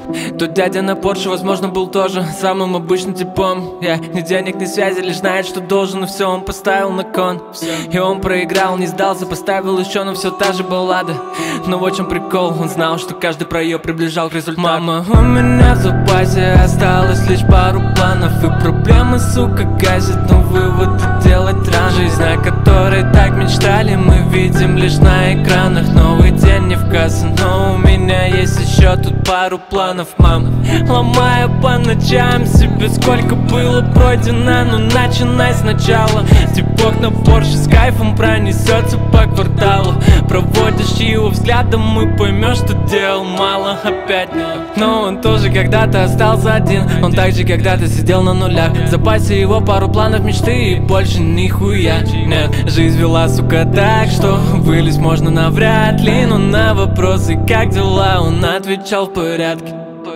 Тот дядя на Порше, возможно, был тоже самым обычным типом. Ни денег, ни связи, лишь знает, что должен, и все он поставил на кон. И он проиграл, не сдался, поставил еще, но все та же баллада. Но вот в чем прикол, он знал, что каждый проеб приближал к результату. Мама, у меня в запасе осталось лишь пару планов, и проблемы, сука, гасят, но выводы делать рано. Жизнь, о которой так мечтали, мы видим лишь на экранах. Новый день не в кассу, но у меня есть еще тут пару планов, мам. Ломаю по ночам себе, сколько было пройдено, но начинай сначала. Типок на Порше с кайфом пронесется по кварталу. Проводишь его взглядом и поймешь, что делал мало опять. Но он тоже когда-то остался один, он также когда-то сидел на нулях. В запасе его пару планов, мечты и больше нихуя нет. Жизнь вела, сука, так, что вылезть можно навряд ли. Но на вопросы, как дела, он отвечал в порядке.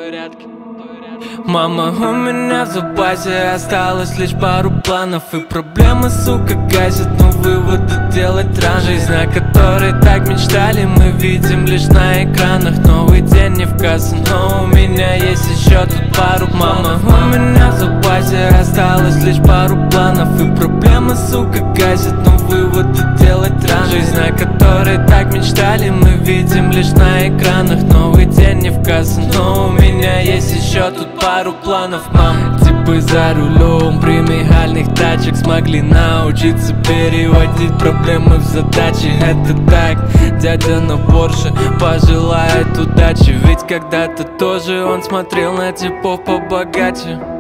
Мама, у меня в запасе осталось лишь пару планов, и проблемы, сука, гасят, но выводы делать рано. Жизнь, о которой так мечтали, мы видим лишь на экранах. Новый день не в кассу, но у меня есть еще тут пару. Мама, у меня в запасе осталось лишь пару планов, и проблемы, сука, гасят, но выводы делать рано. Жизнь, о которой так мечтали, мы видим лишь на экранах. Новый день не в кассу, но у меня есть еще тут пару планов, мам. Типы за рулем премиальных тачек смогли научиться переводить проблемы в задачи. Это так, дядя на Порше пожелает удачи, ведь когда-то тоже он смотрел на типов побогаче.